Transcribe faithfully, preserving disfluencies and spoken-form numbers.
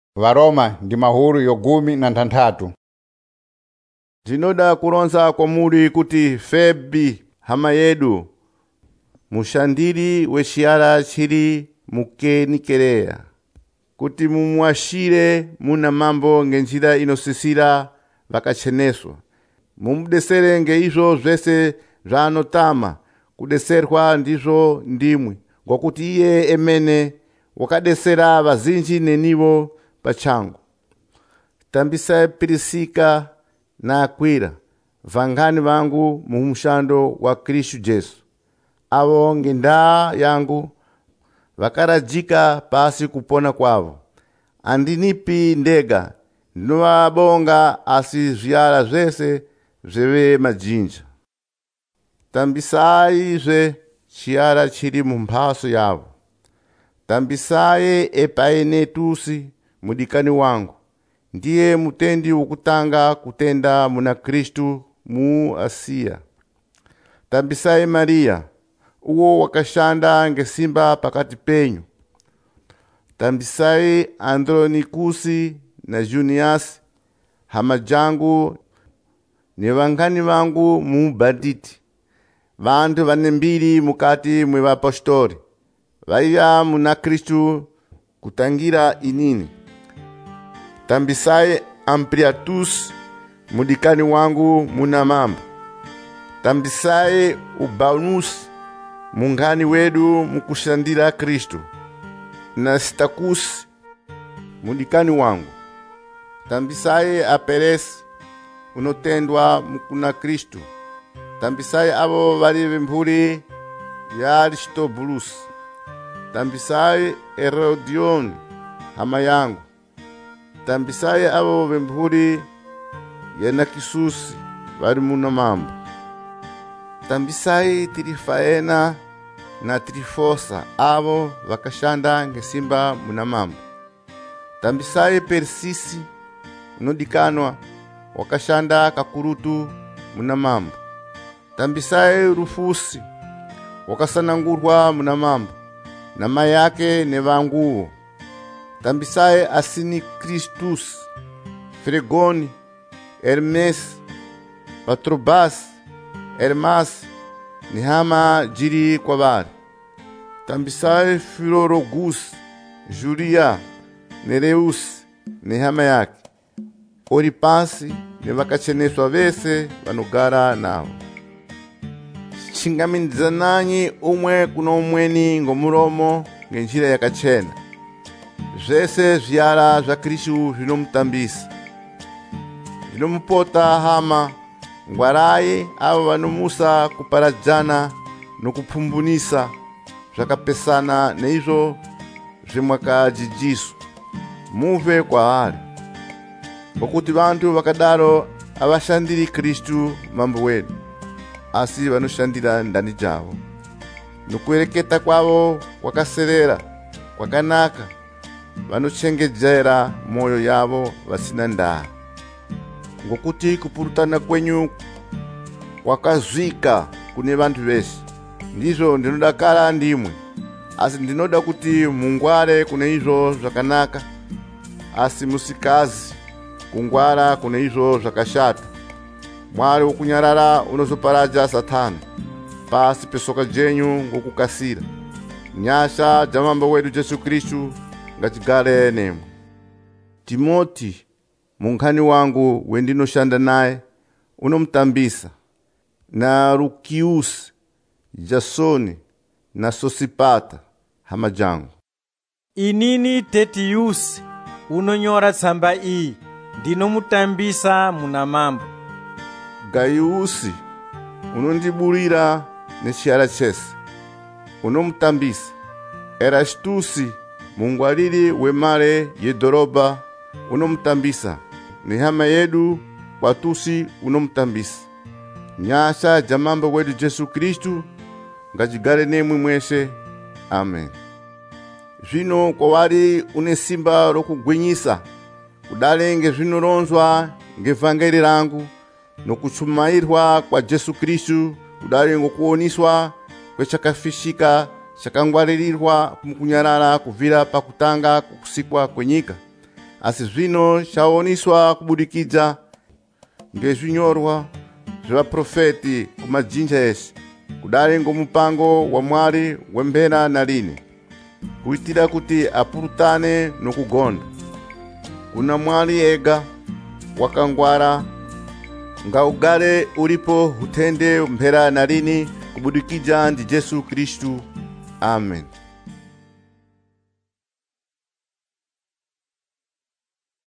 Varoma ndi mahulu yogumi na nthanthatu. Ndinoda kulonza kwamuli kuti Febi hama yedu mushandiri wechiyala chili mukenikereya kuti mumuashire muna mambo ngenjira inosisira vakachenezwa mumudesere ngeizvo zvese zvanotama kudeserwa ndizvo ndimwe ngokuti iye emene wakadesera vazinji nenivo pachangu. Tambisa Pirisika na Akwila vangani vangu mumushando wa Kristu Jesu, avo ngendaa yangu vakarajika pasi kupona kwavo. Andinipi ndega ndinovabonga asi vyala zvese zveve majinja. Tambisai zve chiyala chili mumphaso yavo. Tambisai Epaenetusi mudikani wangu, ndiye mutendi ukutanga kutenda muna Kristu mu Asiya. Tambisai Maria, uwo wakashanda ngesimba pakati penyu. Tambisai Andronikusi na Juniasi hama jangu ni vangani vangu mu Baditi, vantu vanembiri mukati mwe vapostoli vaiya muna Kristu kutangira inini. Tambisai Ampliatus mudikani wangu muna mambo. Tambisai Ubanus mungani wedu mukushandira Kristu na Stakus mudikani wangu. Tambisai Apeles unotendwa mukuna Kristu. Tambisai abo vari vemphuri ya Aristobulus. Tambisai Herodion hama yangu. Tambisai abo vemphuri ya Nakisusi vari muna mambo. Tambisai Tirifaena na Trifosa avo vakashanda ngesimba muna mambo. Tambisai Persisi unodikanwa wakashanda kakurutu muna mambo. Tambisai Rufusi wakasanangurwa muna mambo na mai yake ne vanguo. Tambisai Asinikristus, Fregoni, Hermes, Patrobas, Hermas ni hama jiri kwa vari. Tambisai Filologus, Julia, Nereus ni hama yake. Oripasi ni vakachenezwa vese vanogara navo. Chingamizananyi umwe kuno umweni ngomulomo ngenjira yakachena. Zvese vyala vya Kristu vinomutambisa. Vinomupota hama ngwarayi avo vanomusa kuparadzana nokupfumbunisa zvakapesana neizvo zvemwakadzidziso. Muve kwaari. Ngokuti vantu vakadaro avashandiri Kristu mambo wedu, asi vanoshandira ndani javo. Nokuereketa kwavo kwakaserera kwakanaka vanochengedzera moyo yavo vasina ndaa. Ngokuti kupurutana kwenyu kwakazvika kune vantu vese. Ndizvo ndinodakara ndimwe, asi ndinoda kuti mungware kune izvo zvakanaka, asi musikazi kungwara kune izvo zvakashata. Mwari wokunyarara unozoparadza Satani pasi pesoka jenyu ngokukasira. Nyasha jamambo wedu Jesu Kristu ngachigare nemwe. Timoti mungani wangu wendinoshanda naye unomutambisa, na Rukius, Jasoni na Sosipata hama jangu. Inini Tetius unonyora tsamba iyi ndinomutambisa muna mambo. Gaiusi unondiburira nechiyala chese unomutambisa. Erastusi mungwariri wemare yedoroba unomutambisa. Nehama yedu Kwatusi unomutambisa. Nyasha jamambo wedu Jesu Kristu ngachigare nemwe mwese. Amen. Zvino kwa wari unesimba rokugwinyisa kudale ngezvinoronzwa ngevhangeri rangu nokuchumairwa kwa Jesu Kristu kudale ngokuoniswa kwechakafishika chakangwaririrwa mukunyarara kuvira pakutanga kukusikwa kwenyika. asi zvino chaoniswa kubudikidza ngezvinyorwa zvevaprofeti kumajinja ese, kudali ngomupango wa Mwari wemphera na lini, kuitira kuti apurutane nokugonda. Kuna Mwari ega wakangwara nga ugale ulipo utende mphera na lini kubudikidza ndi Yesu Kristu. Amen.